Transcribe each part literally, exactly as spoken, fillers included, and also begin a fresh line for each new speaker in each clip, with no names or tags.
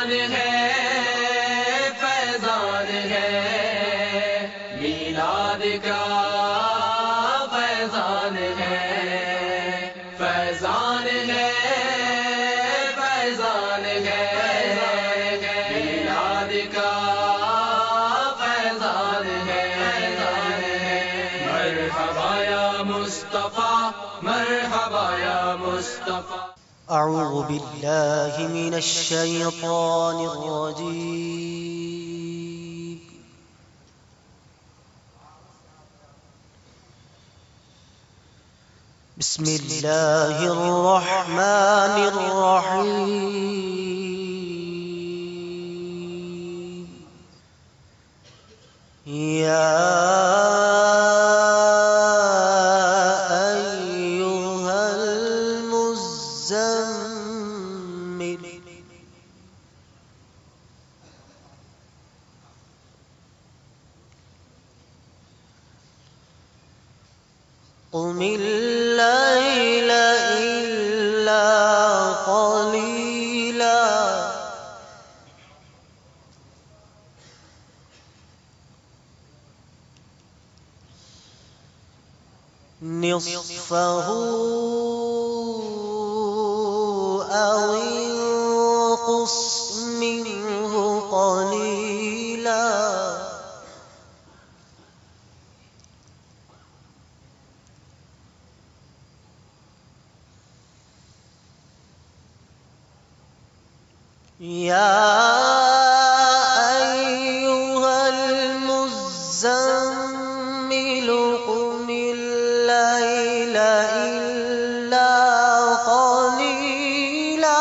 فیضان ہے فیضان ہے میلاد کا فیضان ہے فیضان ہے فیضان ہے میلاد کا فیضان ہے مرحبا یا مصطفیٰ مرحبا یا مصطفیٰ
أعوذ بالله من الشيطان الرجيم بسم الله الرحمن الرحيم يا قم الليل إلا قليلا نصفه أو انقص منه قليلا يا أيها المزمل قم الليل إلا قليلا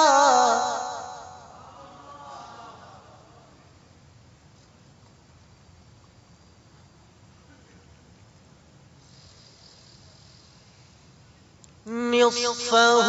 نصفه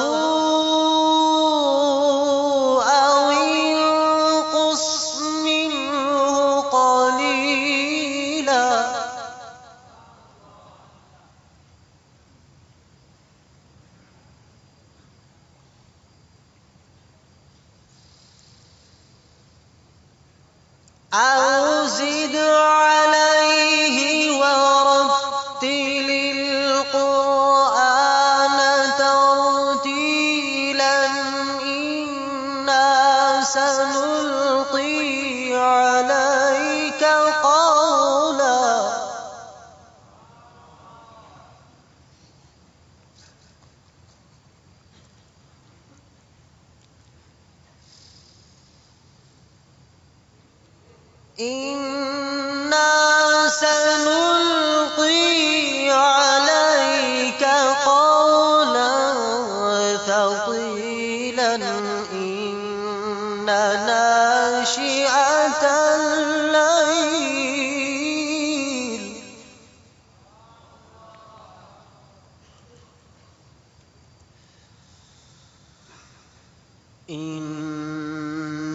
أو زد عليه ورتل القرآن ترتيلا إنا سنلقي عليك قولا إنا سنلقي عليك قولا ثقيلا إن ناشئة الليل إن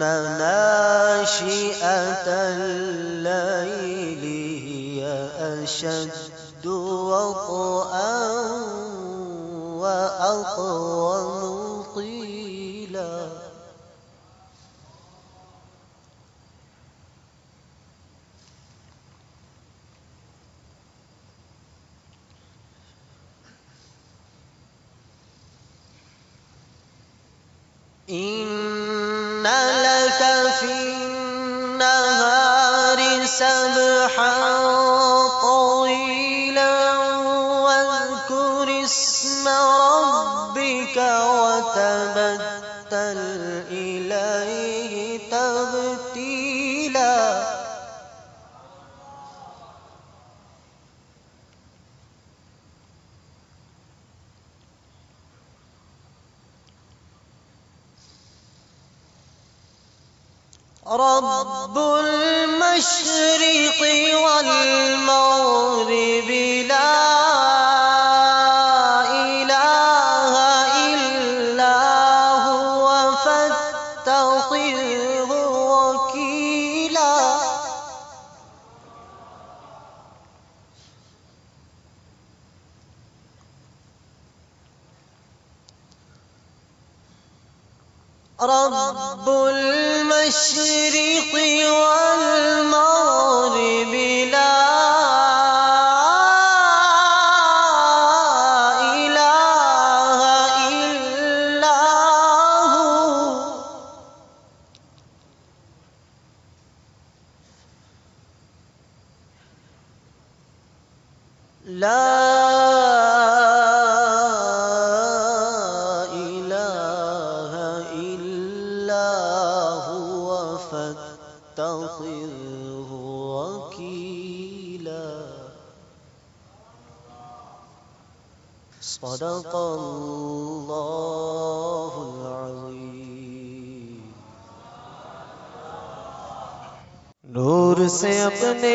ناشئة الليل هي أشد وطئا وأقوم قيلا إن لك في النهار سبحا طويلا واذكر اسم ربك وتبتل إليه تبتيلا رب المشرق والمغرب لا إله إلا هو فاتخذه وكيلا رب المشرق المشرق والمغرب لا إله إلا هو لا إله إلا هو فاتخذه وكيلا صدق الله العظيم نور سے اپنے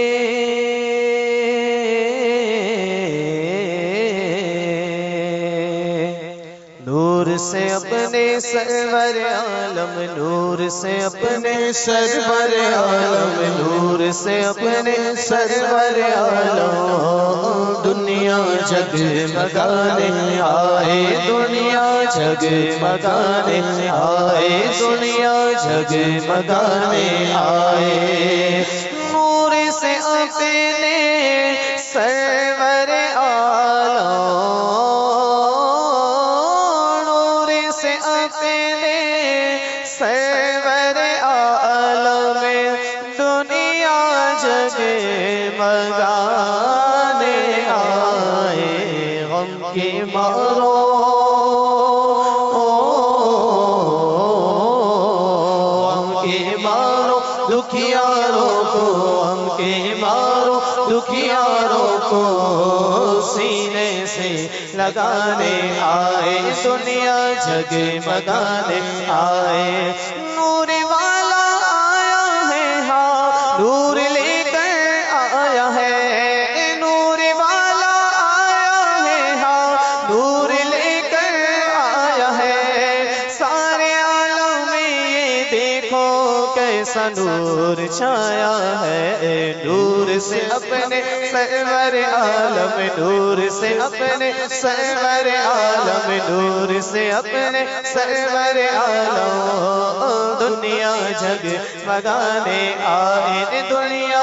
نور سے اپنے سرور عالم نور سے اپنے سرور عالم نور سے اپنے سرور عالم دنیا جگمگانے آئے دنیا جگمگانے آئے دنیا جگمگانے آئے نور سے اپنے سرور عالم سرور عالم دنیا جگمگانے آئے غم کے مارو غم کے مارو دکھیاروں کو غم کے مارو دکھیاروں کو سینے سے لگانے آئے دنیا جگمگانے آئے نور والا آیا ہے ہاں نور لے کر آیا ہے نور والا آیا ہے ہاں نور لے کر آیا ہے سارے عالم میں یہ دیکھو کیسا نور چھایا ہے نور سے اپنے سرور عالم نور سے اپنے سرور عالم نور سے اپنے سرور عالم دنیا جگمگانے آئے دنیا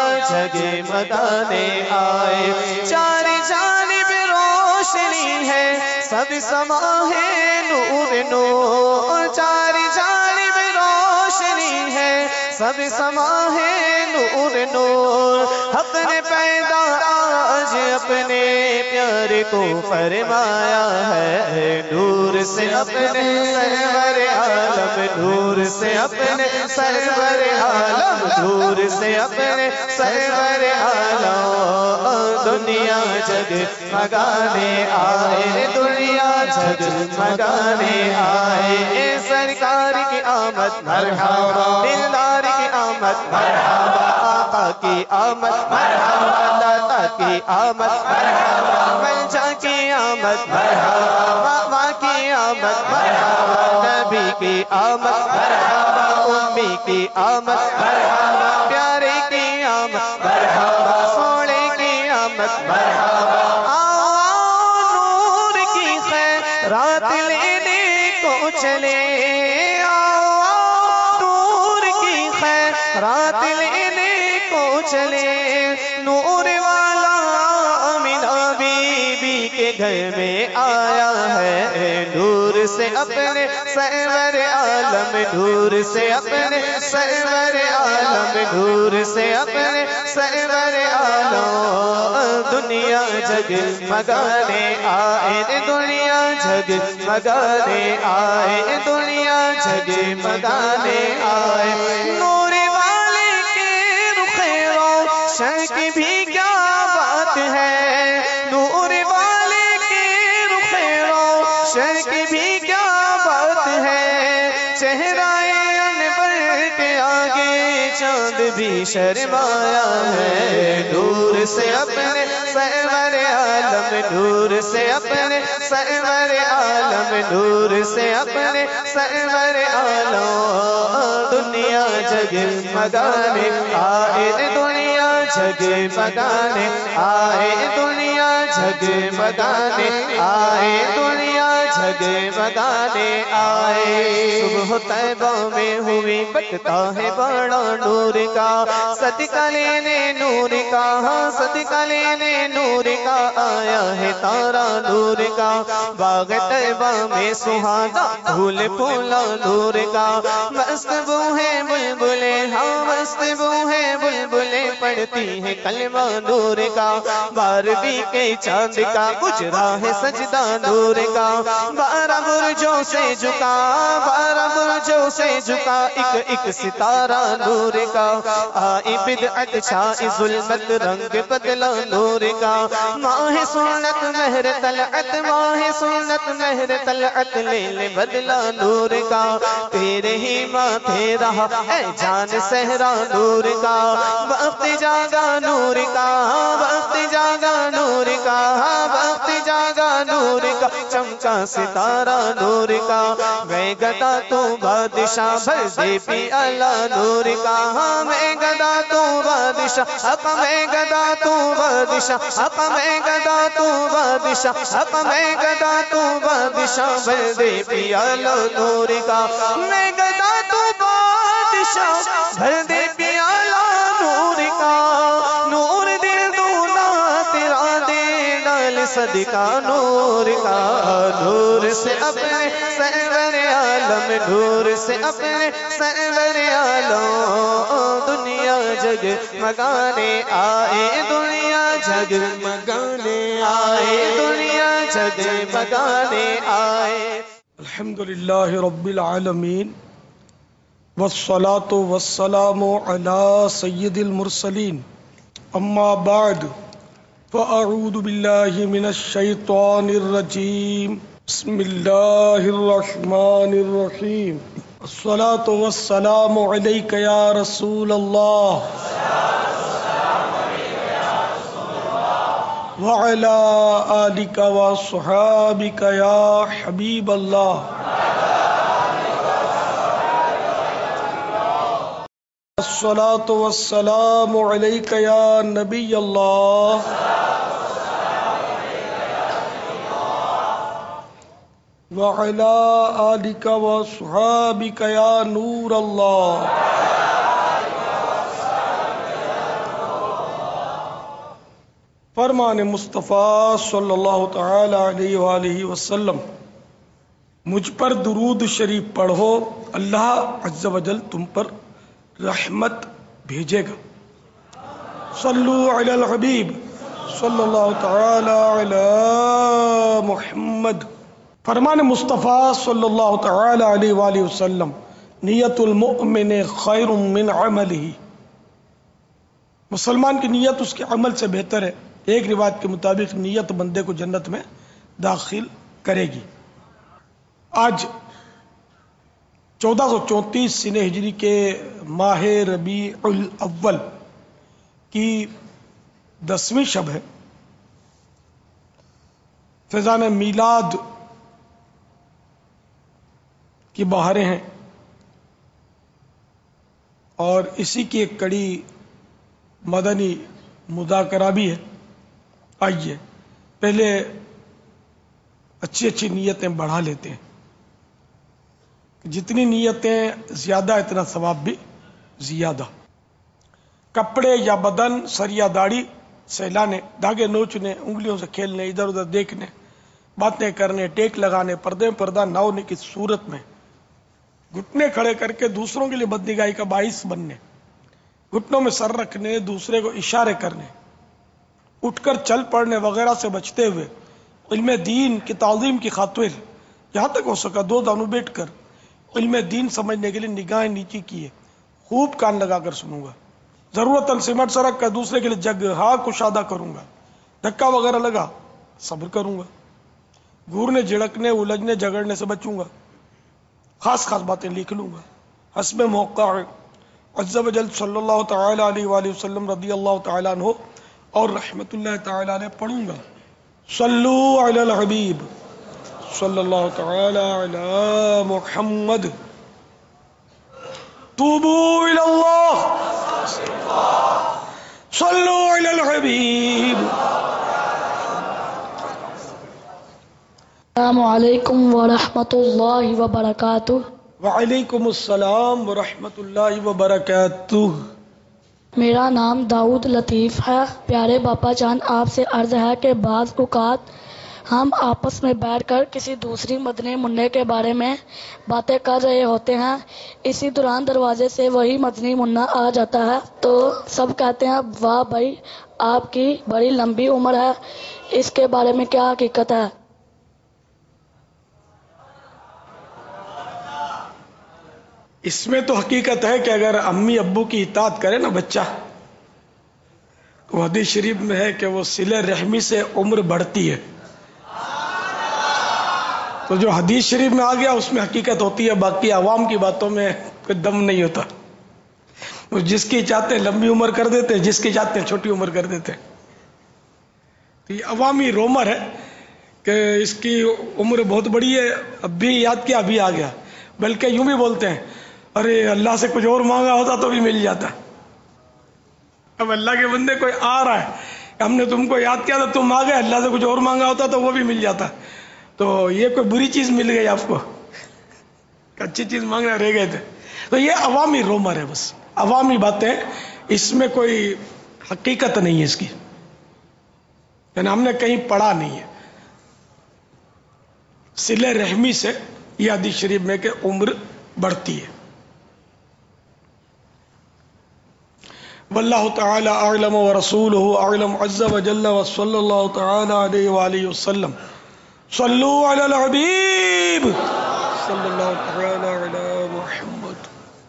جگمگانے آئے چار جانب روشنی ہے سب سما ہے نور نور چار جانب روشنی ہے سب سما ہے نور نور حق نے پیدا آج اپنے پیارے کو فرمایا ہے نور سے اپنے سرور عالم نور سے اپنے سرور عالم نور سے اپنے سرور عالم دنیا جگمگانے آئے دنیا جگمگانے آئے سرکار کی آمد مرحبا دلدار کی آمد مرحبا آقا کی آمد مرحبا داتا کی آمد مرحبا ملجا کی آمد مرحبا بابا کی آمد مرحبا نبی کی آمد مرحبا امی کی آمد مرحبا پیارے کی آمد مرحبا سوڑے کی آمد مرحبا آؤ نور کی خیرات لینے کو چلے آؤ نور کی خیرات لینے کو چلے نور والا آمنہ بی بی کے گھر میں آیا ہے نور سے اپنے سرور عالم نور سے اپنے سرور عالم نور سے اپنے سرور عالم دنیا جگمگانے آئے دنیا جگمگانے آئے دنیا جگمگانے آئے نور والے کے رخ روشن کی بھی کیا بات ہے نور والے کے رخ روشن کی بھی کیا بات ہے چہرہ انور کے آگے چاند بھی شرمایا ہے نور سے اپنے سرور عالم نور سے اپنے سرور عالم نور سے اپنے سرور عالم دنیا جگمگانے آئے دنیا جگمگانے آئے دنیا جگمگانے آئے دنیا جگمگانے آئے صبح طیبہ میں ہوئی بٹتا ہے بڑا نور کا صدقہ لینے نور کا صدقہ لینے نور کا آیا ہے تارا نور کا باغ طیبہ میں سہاگا پھول پھولا نور کا مست بو ہے بلبلے ہاں مست بو ہے بلبلے پڑھتی ہے کلمہ نور کا بارہویں کے چاند کا گجرا ہے سجدہ نور کا بارہ برجوں سے جھکا بارہ برجوں سے جھکا ایک ایک ستارہ نور کا آئی بدعت چھائی ظلمت رنگ بدلا نور کا ماہ سنت مہر طلعت ماہ سنت مہر طلعت لیل بدلا نور کا تیرے ہی ماتھے رہا اے جان صحرا نور کا وقت جاگا نور کا وقت جاگا نور کا وقت جاگا نور کا چمکا ستارہ نور کا میں گدا تو بادشاہ بھر دے پیالہ نور کا میں گدا تو بادشاہ حق میں گدا تو بادشاہ حق میں گدا تو بادشاہ حق میں گدا تو بادشاہ بھر دے پیالہ نور کا میں گدا تو بادشاہ بھر دے پیالہ نور کا نور دل دونا تیرا دے ڈال صدقہ نور کا نور سے اپنے سرور عالم نور سے اپنے سرور عالم دنیا جگ مگانے آئے دنیا جگ مگانے آئے دنیا جگ مگانے آئے
الحمدللہ رب العالمین والصلاة والسلام على سید المرسلین اما بعد فاعوذ باللہ من الشیطان الرجیم بسم اللہ الرحمن الرحیم الصلاة والسلام علیک یا رسول اللہ وعلى آلك وصحابك يا حبيب الله الصلاة والسلام عليك يا نبي الله وعلى آلك وصحابك يا نور الله فرمان مصطفیٰ صلی اللہ تعالی علیہ وآلہ وسلم مجھ پر درود شریف پڑھو اللہ عز و جل تم پر رحمت بھیجے گا صلو علی الحبیب صلی اللہ تعالی علی محمد فرمان مصطفیٰ صلی اللہ تعالی علیہ وآلہ وسلم نیت المؤمن خیر من عملہ مسلمان کی نیت اس کے عمل سے بہتر ہے ایک روایت کے مطابق نیت بندے کو جنت میں داخل کرے گی آج چودہ سو چونتیس سنہ ہجری کے ماہ ربیع الاول کی دسویں شب ہے فیضان میلاد کی بہاریں ہیں اور اسی کی ایک کڑی مدنی مذاکرہ بھی ہے آئیے پہلے اچھی اچھی نیتیں بڑھا لیتے ہیں جتنی نیتیں زیادہ اتنا ثواب بھی زیادہ کپڑے یا بدن سر یا داڑھی سہلانے دھاگے نوچنے انگلیوں سے کھیلنے ادھر ادھر دیکھنے باتیں کرنے ٹیک لگانے پردے پردہ نہ ہونے کی صورت میں گھٹنے کھڑے کر کے دوسروں کے لیے بدنگاہی کا باعث بننے گھٹنوں میں سر رکھنے دوسرے کو اشارے کرنے اٹھ کر چل پڑنے وغیرہ سے بچتے ہوئے علم دین کی تعظیم کی خاطر جہاں تک ہو سکا دو دانوں بیٹھ کر علم دین سمجھنے کے لیے نگاہیں نیچی کیے خوب کان لگا کر سنوں گا ضرورتاً سمٹ سرک کر دوسرے کے لیے جگ ہاں کشادہ کروں گا دھکا وغیرہ لگا صبر کروں گا گھورنے جھڑکنے الجھنے جھگڑنے سے بچوں گا خاص خاص باتیں لکھ لوں گا حسب موقع عز و جل صلی اللہ تعالی علیہ وآلہ وسلم رضی اللہ تعالیٰ عنہ اور رحمت اللہ تعالی علیہ پڑھوں گا صلو علی الحبیب صلی اللہ تعالی علی محمد توبوا الی اللہ صلو علی الحبیب.
السلام علیکم ورحمۃ اللہ وبرکاتہ.
وعلیکم السلام ورحمۃ اللہ وبرکاتہ.
میرا نام داؤد لطیف ہے. پیارے باپا جان، آپ سے عرض ہے کہ بعض اوقات ہم آپس میں بیٹھ کر کسی دوسری مدنی منع کے بارے میں باتیں کر رہے ہوتے ہیں. اسی دوران دروازے سے وہی مدنی منع آ جاتا ہے تو سب کہتے ہیں واہ بھائی آپ کی بڑی لمبی عمر ہے. اس کے بارے میں کیا حقیقت ہے؟
اس میں تو حقیقت ہے کہ اگر امی ابو کی اطاعت کرے نا بچہ، تو حدیث شریف میں ہے کہ وہ صلہ رحمی سے عمر بڑھتی ہے. تو جو حدیث شریف میں آ گیا اس میں حقیقت ہوتی ہے، باقی عوام کی باتوں میں کوئی دم نہیں ہوتا. وہ جس کی چاہتے ہیں لمبی عمر کر دیتے ہیں، جس کی چاہتے ہیں چھوٹی عمر کر دیتے ہیں. تو یہ عوامی رومر ہے کہ اس کی عمر بہت بڑی ہے، اب بھی یاد کیا ابھی آ گیا. بلکہ یوں بھی بولتے ہیں ارے اللہ سے کچھ اور مانگا ہوتا تو بھی مل جاتا. اب اللہ کے بندے کوئی آ رہا ہے، ہم نے تم کو یاد کیا تو تم آ گئے، اللہ سے کچھ اور مانگا ہوتا تو وہ بھی مل جاتا. تو یہ کوئی بری چیز مل گئی آپ کو، اچھی چیز مانگنا رہ گئے تھے. تو یہ عوامی رومر ہے، بس عوامی باتیں، اس میں کوئی حقیقت نہیں ہے اس کی، یعنی ہم نے کہیں پڑھا نہیں ہے. صلہ رحمی سے یہ حدیث شریف میں کہ عمر بڑھتی ہے. واللہ تعالی اعلم ورسولہ اعلم عز وجل وصلی اللہ تعالی علیہ وآلہ وسلم. صلو علی الحبیب صلی اللہ تعالی علی محمد.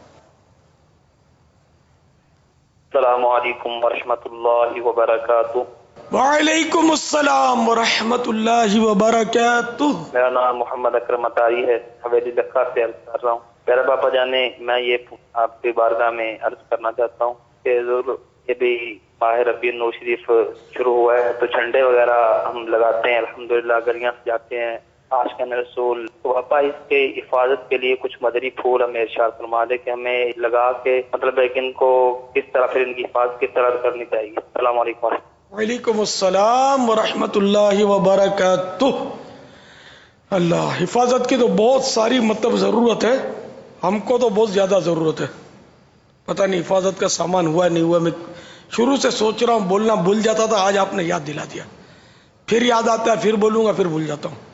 السلام علیکم ورحمۃ اللہ وبرکاتہ.
وعلیکم السلام ورحمۃ اللہ وبرکاتہ.
میرا نام محمد اکرم اطاری ہے، حویلی لکھا سے عرض کر رہا ہوں. پیارے باپا جانے، میں یہ آپ کی بارگاہ میں عرض کرنا چاہتا ہوں کہ حضور یہ بھی ماہ ربیع النور شریف شروع ہوا ہے تو جھنڈے وغیرہ ہم لگاتے ہیں، الحمدللہ گلیاں سجاتے ہیں عاشقان رسول. تو باپا اس کے حفاظت کے لیے کچھ مدری پھول ہمیں ارشاد فرما دے کہ ہمیں لگا کے مطلب ہے کہ ان کو کس طرح پھر ان کی حفاظت کس طرح کرنی چاہیے. السلام علیکم.
وعلیکم السلام ورحمۃ اللہ وبرکاتہ. اللہ حفاظت کی تو بہت ساری مطلب ضرورت ہے، ہم کو تو بہت زیادہ ضرورت ہے. پتہ نہیں حفاظت کا سامان ہوا نہیں ہوا. میں شروع سے سوچ رہا ہوں، بولنا بھول جاتا تھا، آج آپ نے یاد دلا دیا. پھر یاد آتا ہے، پھر بولوں گا، پھر بھول جاتا ہوں.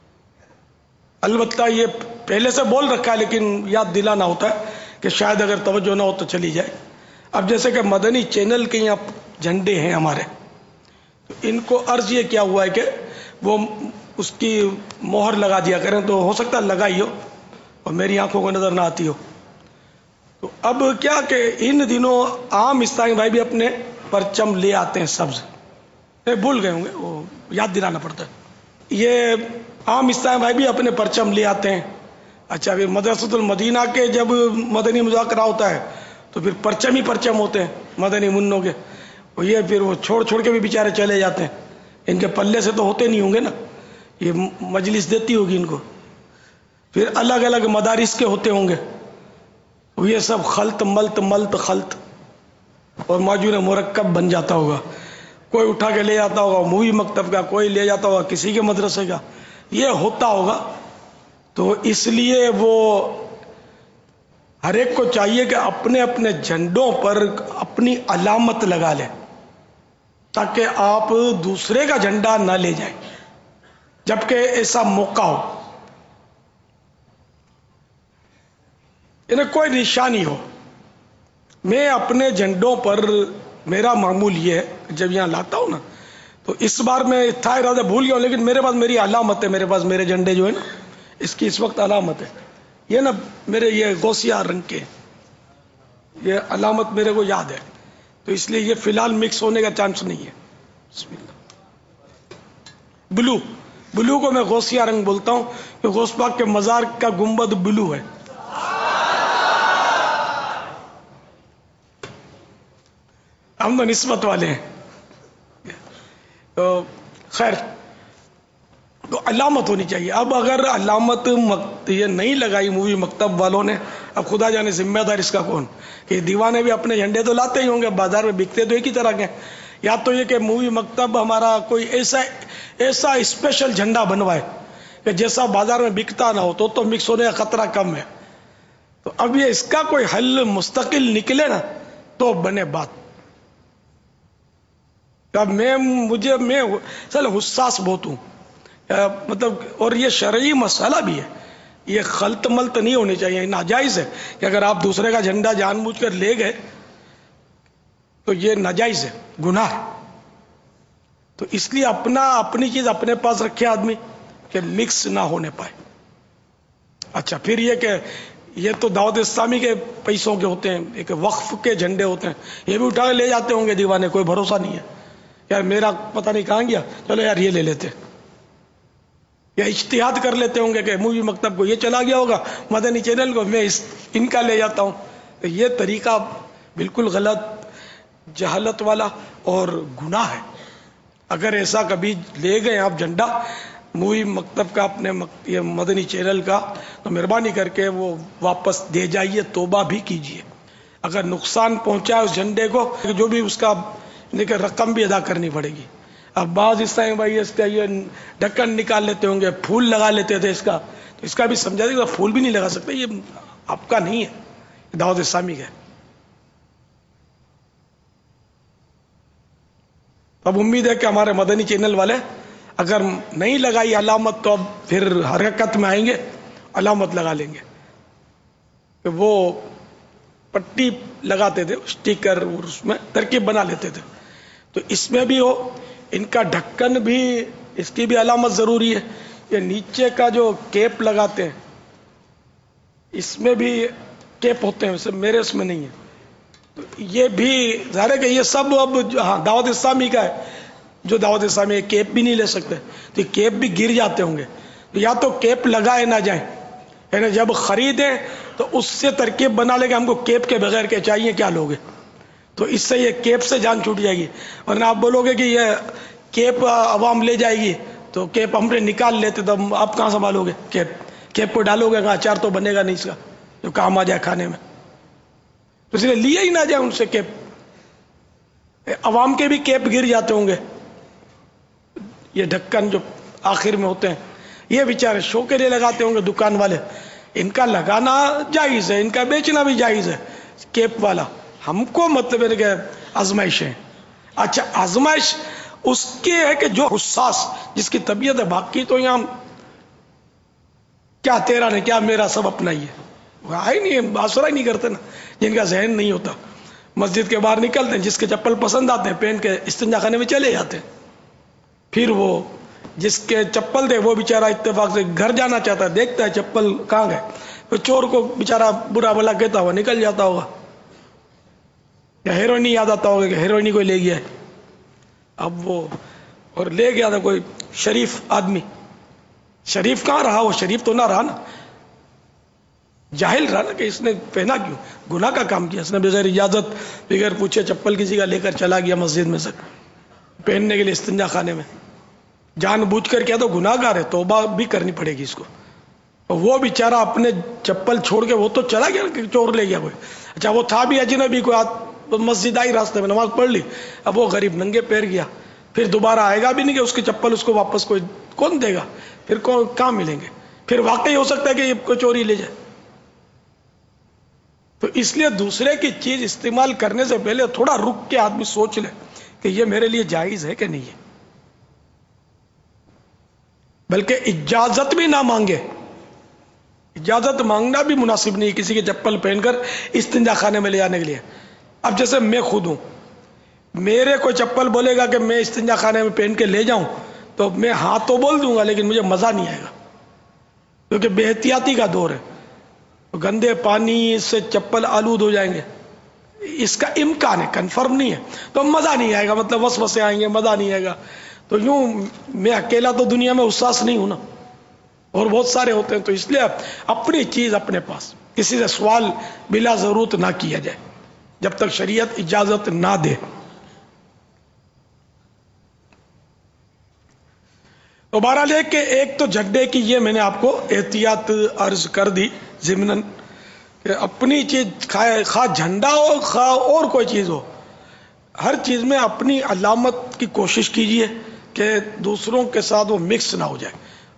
البتہ یہ پہلے سے بول رکھا ہے لیکن یاد دلانا ہوتا ہے کہ شاید اگر توجہ نہ ہو تو چلی جائے. اب جیسے کہ مدنی چینل کے یہاں جھنڈے ہیں ہمارے، تو ان کو عرض یہ کیا ہوا ہے کہ وہ اس کی مہر لگا دیا کریں. تو ہو سکتا ہے لگائی ہو اور میری آنکھوں کو نظر نہ آتی ہو. تو اب کیا کہ ان دنوں عام اسلامی بھائی بھی اپنے پرچم لے آتے ہیں سبز. بھول گئے ہوں گے، وہ یاد دلانا پڑتا ہے. یہ عام اسلامی بھائی بھی اپنے پرچم لے آتے ہیں. اچھا پھر مدرسۃ المدینہ کے جب مدنی مذاکرہ ہوتا ہے تو پھر پرچم ہی پرچم ہوتے ہیں مدنی منوں کے. یہ پھر وہ چھوڑ چھوڑ کے بھی بیچارے چلے جاتے ہیں. ان کے پلے سے تو ہوتے نہیں ہوں گے نا، یہ مجلس دیتی ہوگی ان کو. پھر الگ الگ مدارس کے ہوتے ہوں گے، یہ سب خلط ملت ملت خلط اور معجون مرکب بن جاتا ہوگا. کوئی اٹھا کے لے جاتا ہوگا مووی مکتب کا، کوئی لے جاتا ہوگا کسی کے مدرسے کا. یہ ہوتا ہوگا. تو اس لیے وہ ہر ایک کو چاہیے کہ اپنے اپنے جھنڈوں پر اپنی علامت لگا لیں تاکہ آپ دوسرے کا جھنڈا نہ لے جائیں جبکہ ایسا موقع ہو، انہیں کوئی نشانی ہو. میں اپنے جھنڈوں پر میرا معمول یہ ہے جب یہاں لاتا ہوں نا، تو اس بار میں تھا ارادہ بھول گیا ہوں لیکن میرے پاس میری علامت ہے. میرے پاس میرے جھنڈے جو ہے نا اس کی اس وقت علامت ہے. یہ نا میرے یہ غوثیہ رنگ کے، یہ علامت میرے کو یاد ہے. تو اس لیے یہ فی الحال مکس ہونے کا چانس نہیں ہے. بسم اللہ. بلو بلو کو میں غوثیہ رنگ بولتا ہوں کہ غوث پاک کے مزار کا گنبد بلو ہے. ہم تو نسبت والے ہیں. تو خیر تو علامت ہونی چاہیے. اب اگر علامت یہ نہیں لگائی مووی مکتب والوں نے، اب خدا جانے ذمہ دار اس کا کون، کہ دیوانے بھی اپنے جھنڈے تو لاتے ہی ہوں گے، بازار میں بکتے تو ایک ہی طرح کے، یا تو یہ کہ مووی مکتب ہمارا کوئی ایسا ایسا اسپیشل جھنڈا بنوائے کہ جیسا بازار میں بکتا نہ ہو، تو تو مکس ہونے کا خطرہ کم ہے۔ تو اب یہ اس کا کوئی حل مستقل نکلے نا تو بنے بات۔ اب میں مجھے میں چل حساس بہت ہوں، مطلب، اور یہ شرعی مسئلہ بھی ہے، یہ خلط ملط نہیں ہونی چاہیے، ناجائز ہے کہ اگر آپ دوسرے کا جھنڈا جان بوجھ کر لے گئے تو یہ ناجائز ہے، گناہ ہے۔ تو اس لیے اپنا اپنی چیز اپنے پاس رکھے آدمی کہ مکس نہ ہونے پائے۔ اچھا، پھر یہ کہ یہ تو دعوت اسلامی کے پیسوں کے ہوتے ہیں، ایک وقف کے جھنڈے ہوتے ہیں، یہ بھی اٹھا کے لے جاتے ہوں گے دیوانے، کوئی بھروسہ نہیں ہے، یار میرا پتہ نہیں کہاں گیا، چلو یار یہ لے لیتے، یا اجتہاد کر لیتے ہوں گے کہ مووی مکتب کو یہ چلا گیا ہوگا، مدنی چینل کو میں اس ان کا لے جاتا ہوں۔ تو یہ طریقہ بالکل غلط، جہالت والا اور گناہ ہے۔ اگر ایسا کبھی لے گئے آپ جھنڈا مووی مکتب کا، اپنے یہ مدنی چینل کا، تو مہربانی کر کے وہ واپس دے جائیے، توبہ بھی کیجیے۔ اگر نقصان پہنچا ہے اس جھنڈے کو، جو بھی اس کا رقم بھی ادا کرنی پڑے گی۔ اب بعض اس طرح بھائی اس کا یہ ڈھکن نکال لیتے ہوں گے، پھول لگا لیتے تھے اس کا، تو اس کا بھی سمجھا دے گا، پھول بھی نہیں لگا سکتے، یہ آپ کا نہیں ہے، دعوت اسلامی کا ہے۔ اب امید ہے کہ ہمارے مدنی چینل والے اگر نہیں لگائی علامت تو اب پھر حرکت میں آئیں گے، علامت لگا لیں گے۔ کہ وہ پٹی لگاتے تھے، اسٹیکر، اور اس میں ترکیب بنا لیتے تھے، تو اس میں بھی ہو، ان کا ڈھکن بھی، اس کی بھی علامت ضروری ہے۔ یہ نیچے کا جو کیپ لگاتے ہیں اس میں بھی کیپ ہوتے ہیں، ویسے میرے اس میں نہیں ہے، تو یہ بھی ظاہر ہے کہ یہ سب اب ہاں دعوت اسلامی کا ہے، جو دعوت اسلامی کیپ بھی نہیں لے سکتے، تو کیپ بھی گر جاتے ہوں گے، تو یا تو کیپ لگائے نہ جائیں، یعنی جب خریدیں تو اس سے ترکیب بنا لے کہ ہم کو کیپ کے بغیر کے چاہیے، کیا لوگے، تو اس سے یہ کیپ سے جان چھوٹ جائے گی۔ ورنہ آپ بولو گے کہ یہ کیپ عوام لے جائے گی تو کیپ ہم نے نکال لیتے، تو آپ کہاں سنبھالو گے کیپ؟ کیپ کو ڈالو گے کہاں؟ اچار تو بنے گا نہیں اس کا جو کام آ جائے کھانے میں، تو اس لیے لیے ہی نہ جائے ان سے کیپ۔ عوام کے بھی کیپ گر جاتے ہوں گے، یہ ڈھکن جو آخر میں ہوتے ہیں، یہ بیچارے شو کے لیے لگاتے ہوں گے دکان والے، ان کا لگانا جائز ہے، ان کا بیچنا بھی جائز ہے، کیپ والا۔ ہم کو مطلب ہے کہ آزمائش ہے۔ اچھا، آزمائش اس کے ہے کہ جو حساس، جس کی طبیعت ہے، باقی تو یہاں کیا تیرا نہیں کیا میرا، سب اپنا ہی ہے، آئی نہیں باسرا ہی نہیں کرتے نا، جن کا ذہن نہیں ہوتا، مسجد کے باہر نکلتے ہیں، جس کے چپل پسند آتے ہیں پہن کے استنجا خانے میں چلے جاتے ہیں، پھر وہ جس کے چپل تھے وہ بیچارہ اتفاق سے گھر جانا چاہتا ہے، دیکھتا ہے چپل کہاں گئے، پھر چور کو بیچارہ برا بھلا کہتا ہوا نکل جاتا ہوگا، یا ہیروئنی یاد آتا ہوگا کہ ہیروئنی کوئی لے گیا ہے، اب وہ اور لے گیا تھا کوئی شریف آدمی، شریف کہاں رہا، وہ شریف تو نہ رہا نا، جاہل رہا نا، کہ اس نے پہنا کیوں، گناہ کا کام کیا، اس نے بغیر اجازت بغیر پوچھے چپل کسی کا لے کر چلا گیا مسجد میں سے پہننے کے لیے استنجا خانے میں، جان بوجھ کر کیا تو گناہ گار ہے، توبہ بھی کرنی پڑے گی اس کو۔ وہ بیچارہ اپنے چپل چھوڑ کے وہ تو چلا گیا کہ چور لے گیا کوئی، اچھا وہ تھا بھی اجنبی، کوئی مسجد آئی، راستے میں نماز پڑھ لی، اب وہ غریب ننگے پیر گیا، پھر دوبارہ آئے گا بھی نہیں کہ اس کی چپل اس کو واپس کوئی کون دے گا، پھر کون کہاں ملیں گے، پھر واقعی ہو سکتا ہے کہ یہ کوئی چوری لے جائے۔ تو اس لیے دوسرے کی چیز استعمال کرنے سے پہلے تھوڑا رک کے آدمی سوچ لے کہ یہ میرے لیے جائز ہے کہ نہیں ہے، بلکہ اجازت بھی نہ مانگے، اجازت مانگنا بھی مناسب نہیں کسی کے چپل پہن کر استنجا خانے میں لے جانے کے لیے۔ اب جیسے میں خود ہوں، میرے کوئی چپل بولے گا کہ میں استنجا خانے میں پہن کے لے جاؤں تو میں ہاں تو بول دوں گا، لیکن مجھے مزہ نہیں آئے گا، کیونکہ بے احتیاطی کا دور ہے، گندے پانی سے چپل آلود ہو جائیں گے، اس کا امکان ہے، کنفرم نہیں ہے، تو مزہ نہیں آئے گا، مطلب وسوسے آئیں گے، مزہ نہیں آئے گا۔ تو یوں میں اکیلا تو دنیا میں حساس نہیں ہوں نا، اور بہت سارے ہوتے ہیں، تو اس لیے اپنی چیز اپنے پاس، کسی سے سوال بلا ضرورت نہ کیا جائے جب تک شریعت اجازت نہ دے۔ تو بہرحال ہے کہ ایک تو جھنڈے کی یہ میں نے آپ کو احتیاط عرض کر دی ضمناً، کہ اپنی چیز کھائے، خواہ جھنڈا ہو خواہ اور کوئی چیز ہو، ہر چیز میں اپنی علامت کی کوشش کیجئے کہ دوسروں کے ساتھ وہ مکس نہ ہو جائے۔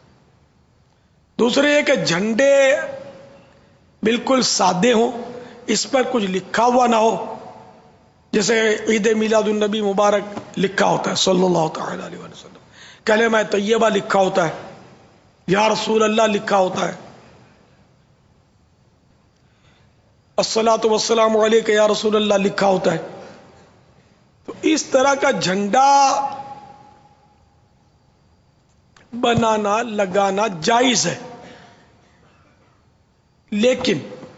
دوسرے یہ کہ جھنڈے بالکل سادے ہوں، اس پر کچھ لکھا ہوا نہ ہو، جیسے عید میلاد النبی مبارک لکھا ہوتا ہے صلی اللہ تعالی علیہ وسلم، کلمہ طیبہ لکھا ہوتا ہے، یا رسول اللہ لکھا ہوتا ہے، الصلاۃ والسلام علیک یا رسول اللہ لکھا ہوتا ہے۔ تو اس طرح کا جھنڈا بنانا لگانا جائز ہے، لیکن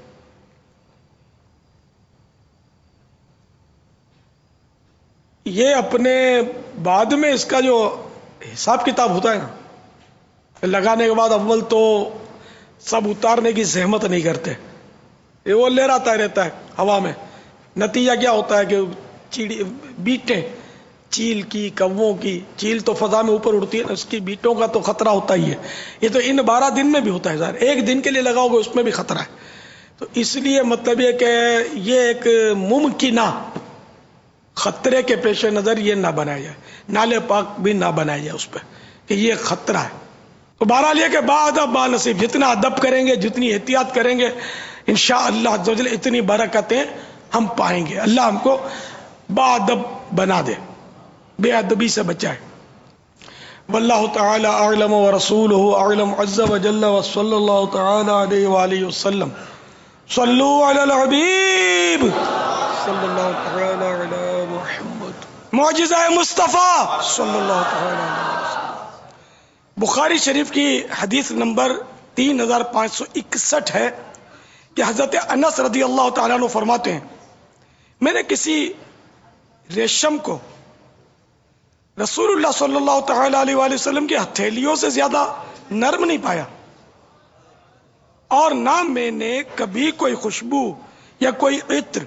یہ اپنے بعد میں اس کا جو حساب کتاب ہوتا ہے نا، لگانے کے بعد اول تو سب اتارنے کی زحمت نہیں کرتے، یہ وہ لے رہتا رہتا ہے ہوا میں، نتیجہ کیا ہوتا ہے کہ چیڑی بیٹیں چیل کی کووں کی، چیل تو فضا میں اوپر اڑتی ہے، اس کی بیٹوں کا تو خطرہ ہوتا ہی ہے، یہ تو ان بارہ دن میں بھی ہوتا ہے ظاہر، ایک دن کے لیے لگاؤ گے اس میں بھی خطرہ ہے۔ تو اس لیے مطلب یہ کہ یہ ایک ممکنہ خطرے کے پیش نظر یہ نہ بنایا جائے، نالے پاک بھی نہ بنایا جائے اس پہ کہ یہ خطرہ ہے۔ تو بہرحال یہ کہ باادب بانصیب جتنا ادب کریں گے، جتنی احتیاط کریں گے، انشاءاللہ عز و جل اتنی برکتیں ہم پائیں گے۔ اللہ ہم کو باادب بنا دے، بے ادبی سے بچائے۔ واللہ تعالی اعلم ورسولہ اعلم عز وجل وصلی اللہ تعالی علیہ وآلہ وسلم۔ صلو علی الحبیب صلی اللہ تعالی علی محمد۔ معجزہ مصطفیٰ صلی اللہ تعالی علیہ وسلم۔ بخاری شریف کی حدیث نمبر تین ہزار پانچ سو اکسٹھ ہے کہ حضرت انس رضی اللہ تعالیٰ عنہ فرماتے ہیں، میں نے کسی ریشم کو رسول اللہ صلی اللہ تعالی علیہ وآلہ وسلم کی ہتھیلیوں سے زیادہ نرم نہیں پایا، اور نہ میں نے کبھی کوئی خوشبو یا کوئی عطر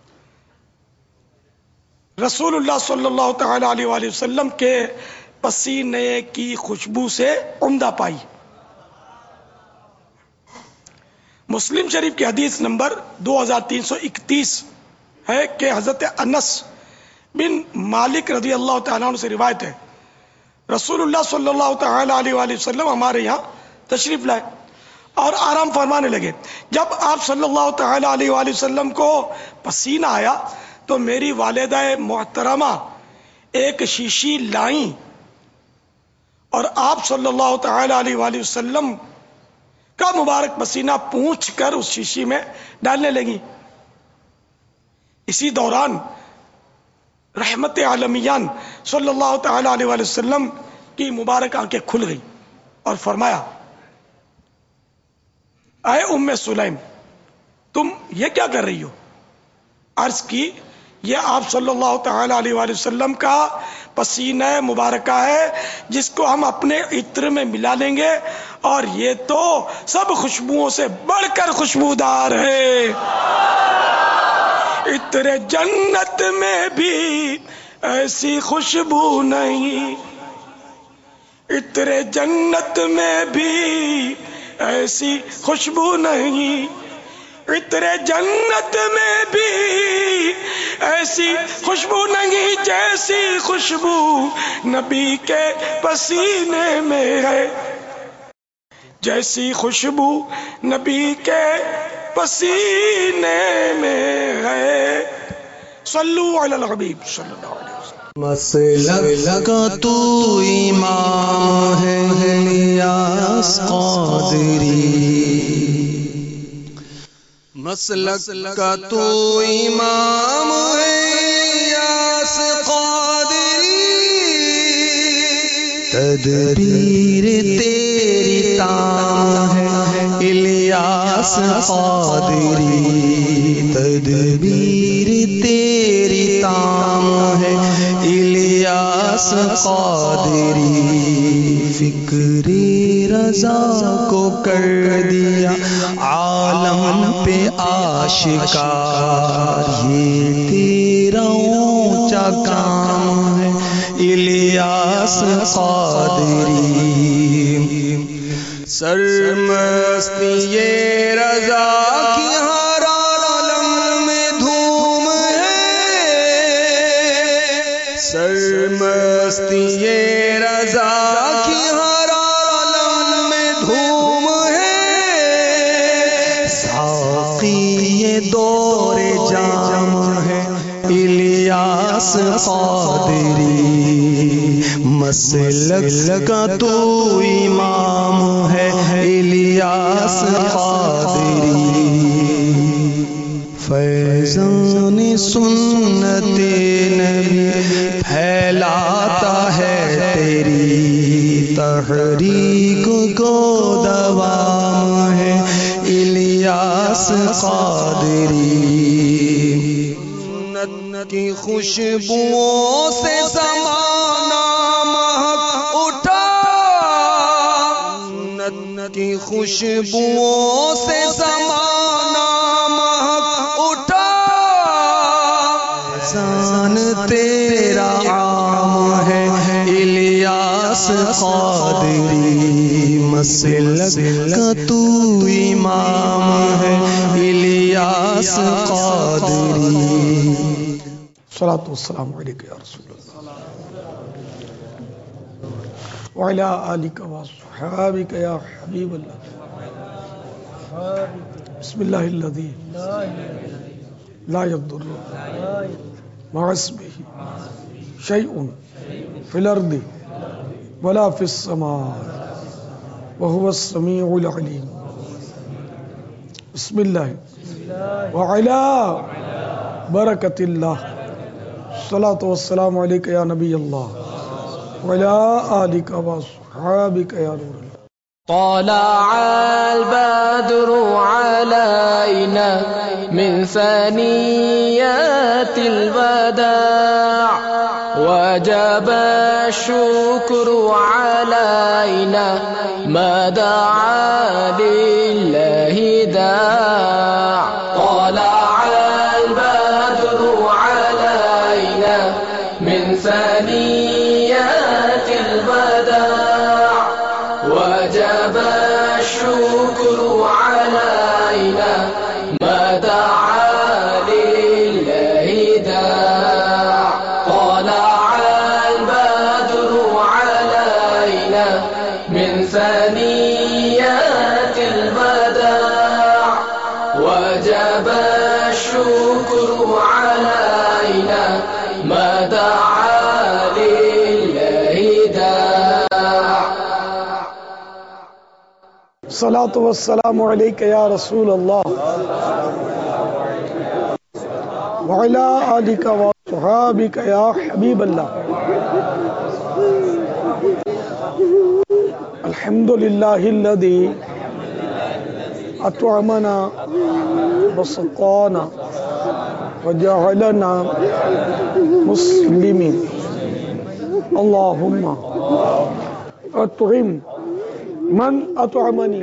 رسول اللہ صلی اللہ تعالی علیہ وآلہ وسلم کے پسینے کی خوشبو سے عمدہ پائی۔ مسلم شریف کی حدیث نمبر دو ہزار تین سو اکتیس ہے کہ حضرت انس بن مالک رضی اللہ تعالیٰ عنہ سے روایت ہے، رسول اللہ صلی اللہ تعالی علیہ وآلہ وسلم ہمارے یہاں تشریف لائے اور آرام فرمانے لگے۔ جب آپ صلی اللہ تعالی علیہ وآلہ وسلم کو پسینہ آیا تو میری والدہ محترمہ ایک شیشی لائیں اور آپ صلی اللہ تعالی علیہ وآلہ وسلم کا مبارک پسینہ پونچھ کر اس شیشی میں ڈالنے لگی۔ اسی دوران رحمت عالمیان صلی اللہ تعالی علیہ وآلہ وسلم کی مبارک آنکھیں کھل گئی اور فرمایا، اے ام سلیم تم یہ کیا کر رہی ہو؟ عرض کی، یہ آپ صلی اللہ تعالی علیہ وآلہ وسلم کا پسینہ مبارکہ ہے جس کو ہم اپنے عطر میں ملا لیں گے، اور یہ تو سب خوشبوؤں سے بڑھ کر خوشبودار ہے۔ عطر جنت میں بھی ایسی خوشبو نہیں، عطر جنت میں بھی ایسی خوشبو نہیں، عطر جنت میں بھی ایسی خوشبو نہیں جیسی خوشبو نبی کے پسینے میں ہے، جیسی خوشبو نبی کے پسینے میں ہے۔ صلو علی الحبیب صلی اللہ علیہ وسلم۔
مسلک کا تو امام ہے الیاس قادری، مسلک کا تو امام ہے الیاس قادری، تدبیر تیری تام ہے الیاس قادری، تدبیر تیری تام ہے الیاس قادری، فکر رضا کو کر دیا عالم پہ آشکار، یہ تیرا اونچا کام ہے الیاس قادری، سرمستی رضا کی ہاں
الیاس قادری، مسلک کا تو امام ہے الیاس قادری، فیضان سنت نبی پھیلاتا ہے تیری تحریک کو دوام ہے الیاس قادری، سنت کی خوشبوؤں سے زمانہ مہک اٹھا، سنت کی خوشبوؤں سے زمانہ مہک اٹھا، احسان تیرا عام ہے الیاس قادری، مسلک کا تو امام ہے الیاس قادری۔
الصلاۃ والسلام علیک یا رسول اللہ وعلی آلک وصحابک یا حبیب اللہ، بسم اللہ الذی لا یضر مع اسمہ شیء فی الارض ولا فی السماء وهو السمیع العلیم، بسم اللہ وعلی برکت اللہ، الصلاۃ والسلام علیک یا نبی اللہ وعلی آلک وصحابک یا نور اللہ۔
طلع البدر علينا من ثنيات الوداع، وجب الشكر علينا ما دعا لله داع، طلع البدر علينا من ثنيات الوداع، وجب الشكر علينا ما دعا لله داع، طلع البدر علينا من ثنيات الوداع، وجب الشكر علينا ما دعا لله داع۔
الصلاۃ والسلام علیک یا رسول اللہ وعلی آلک وصحابک یا حبیب اللہ، الحمد للہ الذی اطعمنا وسقانا وجعلنا مسلمین، اللہم اطعم من اطعمنی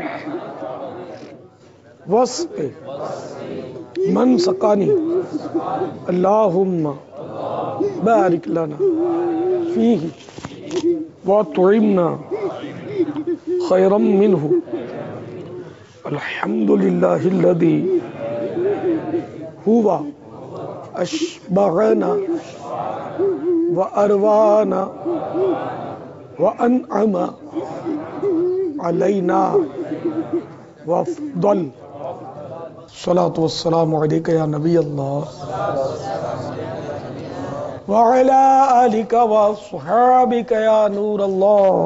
واسق من سقانی، اللہم بارک لنا فیہ واطعمنا خیرا منہ، الحمد للہ الذی هو اشبعنا واروانا وانعم علینا وافضل، الصلاۃ والسلام علیک یا نبی اللہ وعلی آلک وصحابک یا نور اللہ۔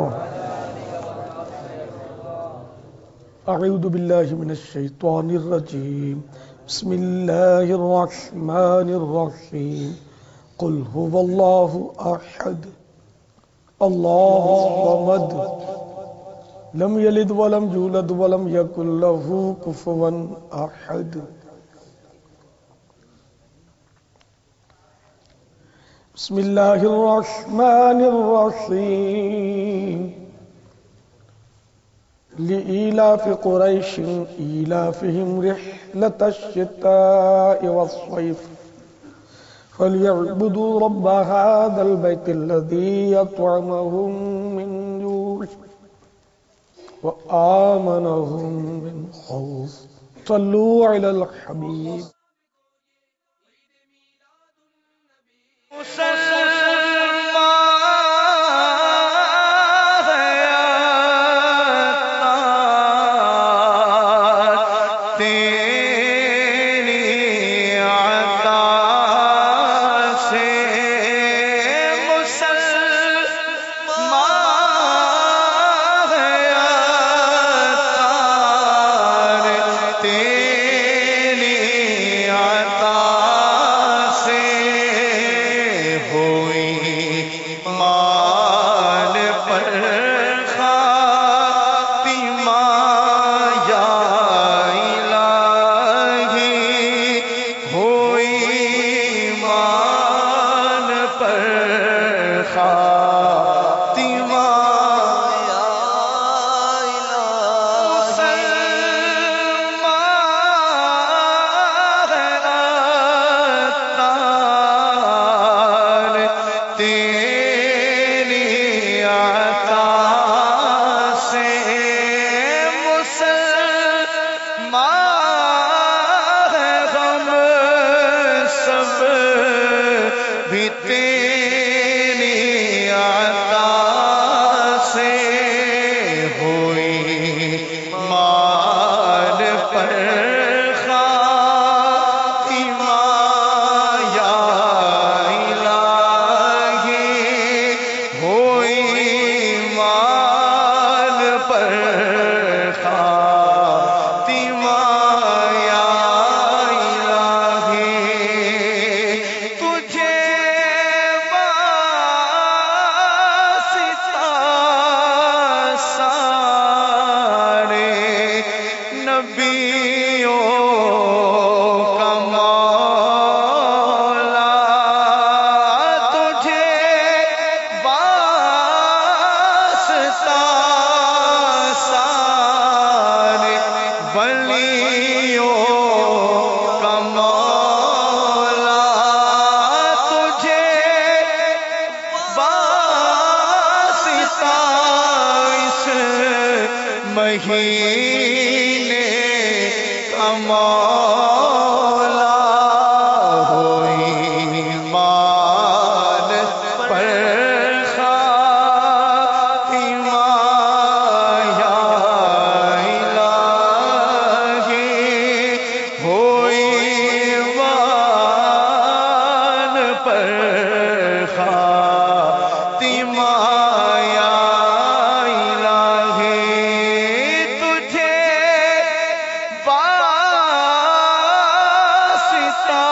اعوذ باللہ من الشیطان الرجیم، بسم اللہ الرحمن الرحیم، قل هو اللہ احد اللہ الصمد لم یلد ولم یولد ولم یکن له کفوا احد۔ بسم اللہ الرحمن الرحیم، لإيلاف قريش إيلافهم رحلة الشتاء والصيف فليعبدوا رب هذا البيت الذي يطعمهم من جوع وآمنهم من خوف، صلوا على الحبيب۔
تیری عطا سے بھی تیری عطا سے ہوئی مال پر خاتمہ یا الہی، ہوئی مال پر خاتمہ یا الہی، تجھے واسطہ سارے نبیوں کا مولا، تجھے واسطہ سارے ولیوں کا مولا، تجھے واسطہ اس مہینے کا مولا، ہوئی مال پر خاتمہ یا الہی، ہوئی مال پر خاتمہ یا الہی، تجھے واسطہ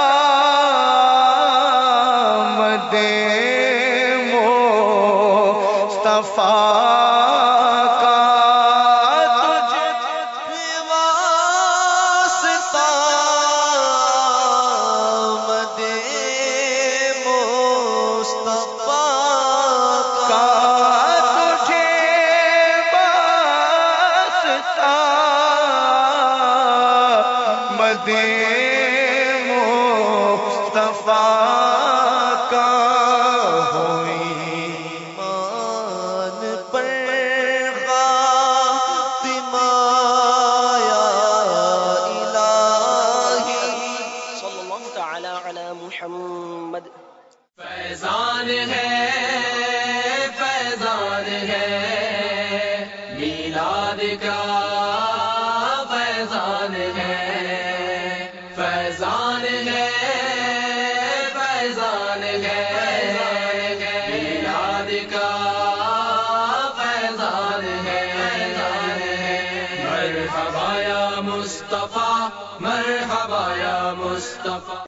مد مصطفیٰ کا، تجھے واسطہ مد مصطفیٰ کا، تجھے واسطہ مد مصطفیٰ کا، ہوئی مان پر خاتمہ یا الہی،
صلی اللہ تعالی علی محمد۔
فیضان ہے فیضان ہے میلاد کا فیضان ہے، فیضان ہے فیضان ہے میلاد کا فیضان ہے، مرحبا یا مصطفیٰ مرحبا یا مصطفیٰ۔